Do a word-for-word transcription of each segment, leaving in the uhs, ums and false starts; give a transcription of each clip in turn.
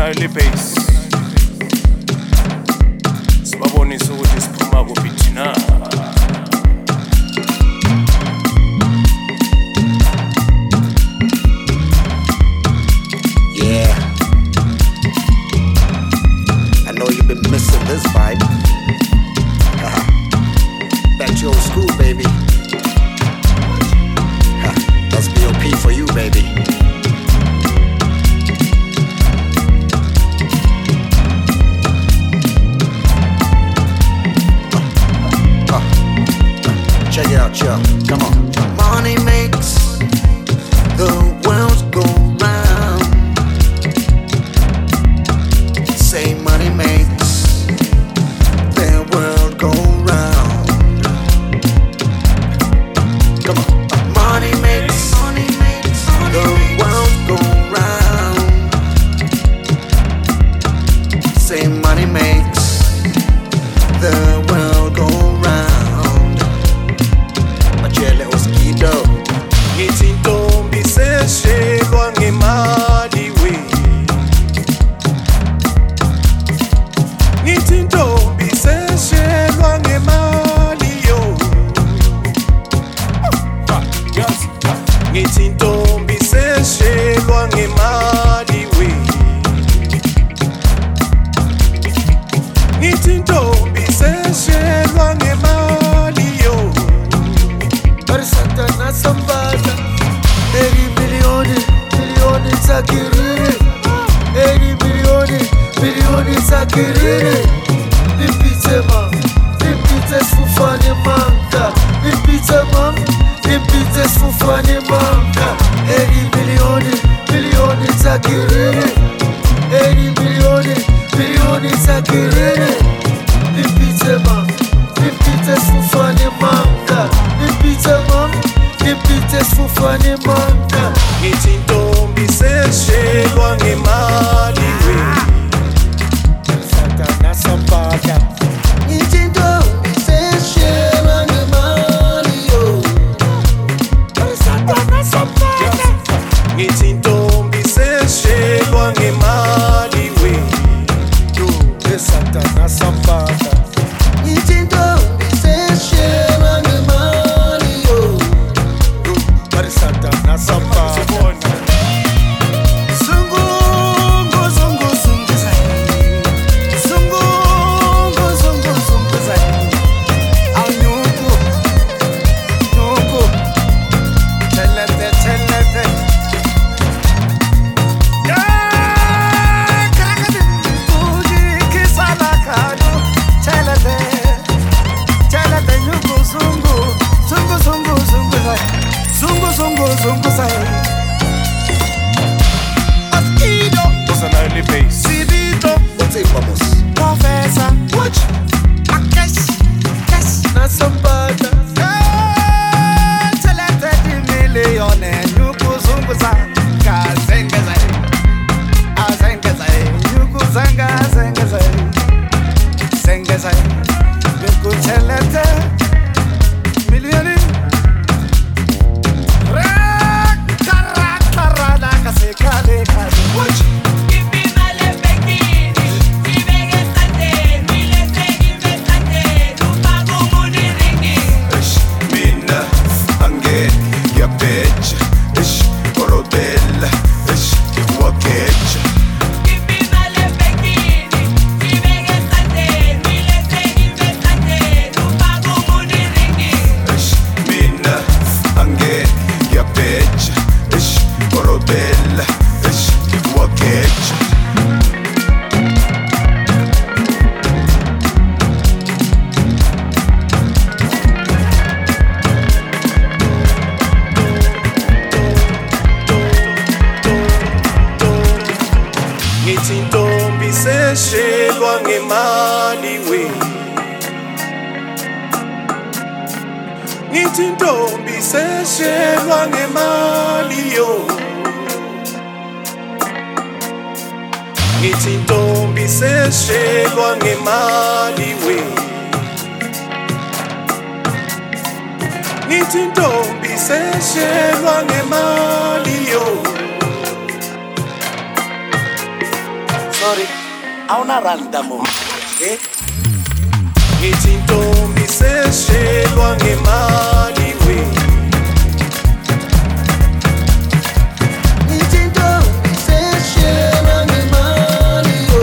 early base sibabonisa ukuthi siphuma kuphi thina. Yeah, I know you've been missing this vibe. Uh-huh. Back to old school, baby. Huh. That's B O P for you, baby. Check it out, yo. Come on. Money makes the world go round. Say money makes the world go round. Come on. Money makes, money makes the world go round. Say money makes the world go round. Little skido. Ngithi intombi seshelwa ngemali we. Ngithi intombi seshelwa ngemali yo. Ngithi intombi seshelwa ngemali we. Ngithi intombi seshelwa ngemali yo. Satana sambata eri milioni milioni za kiriri, eri milioni milioni za kiriri. Nipite mam, nipite sfufani manka, nipite mam, nipite sfufani manka. Eri milioni milioni za kiriri, eri milioni milioni za kiriri. Nipite mam, nipite sfufani manka, nipite mam, nipite sfufani manka. Ngithi intombi seshelwa ngemali we. Satana sambata Ngithi intombi seshelwa ngemali yo. Satana sambata Ngithi intombi seshelwa ngemali we. yo, Satana sambata Ngithi intombi seshelwa ngemali yo. yo, Satana sambata. Sungu, sungu, sungu zai. Sungu, sungu, sungu zai. Au nyuku, nyuku. Chelete, chelete. Ya, kakadi, kuji, kisala kadu. Chelete, chelete, nyuku, sungu. Sungu, sungu, sungu zai. Sungu, sungu, sungu zai. Mosquito, It's an early base. Cibito, What's it, vamos? Professor, watch, Akash, Kash, na sambata. Eh, chelete di milione, nyuku zungu za, kazenga zai, azenga zai, nyuku zanga zenga zai, zenga zai, nyuku chelete, milioni. Ra, kara, kara, la kase, kale, kale, watch. Ish, mina, angel, ya bitch. Ish, Orodella. Ish, Wakecha. Ish, mina, angel, ya bitch. Ish, Orodella. Ish, Wakecha. Ngithi intombi seshelwa ngemali we. Ngithi intombi seshelwa ngemali yo. Ngithi intombi seshelwa ngemali we. Ngithi intombi seshelwa ngemali yo. sorry awunaranda mo eh ngithi intombi seshelwa ngemali we ngithi intombi seshelwa ngemali yo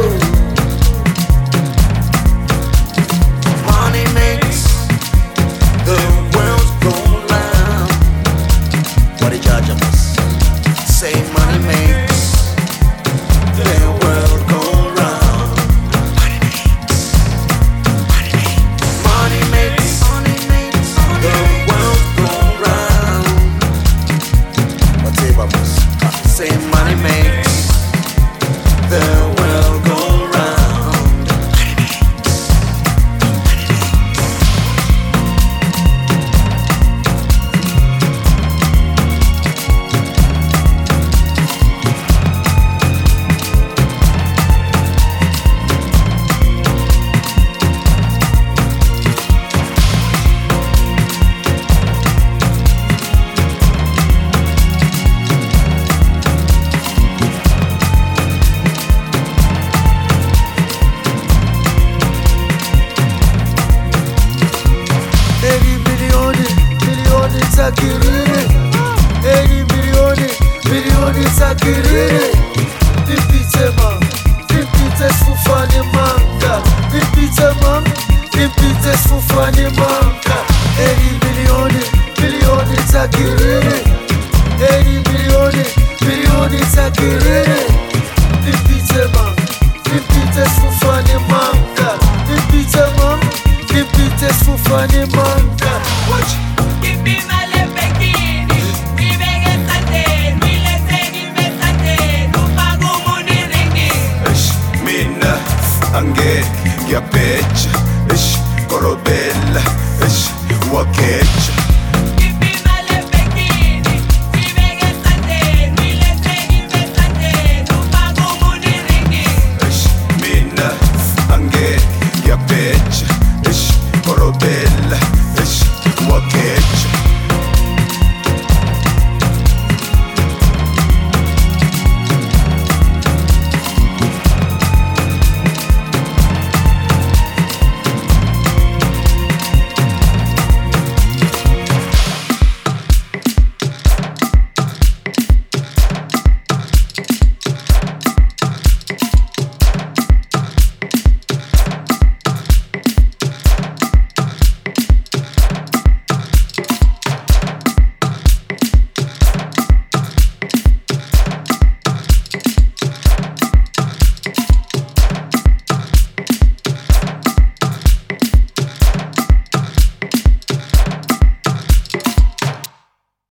money makes the world go round. What did judge us say? Money makes the world go round. Money makes, money makes, money makes the world go round. What's it, vamos? Say money makes the world go round. eighty milioni, milioni za kiriri. eighty milioni, milioni za kiriri. Vipite man, vipite sfufani manka. Vipite man, vipite sfufani manka. eighty milioni, milioni za kiriri. eighty milioni, milioni za kiriri. Vipite man, vipite sfufani manka. Vipite man, vipite sfufani manka. Watch. Ish, mina ange ngiyabheja ish korobela ish wakeja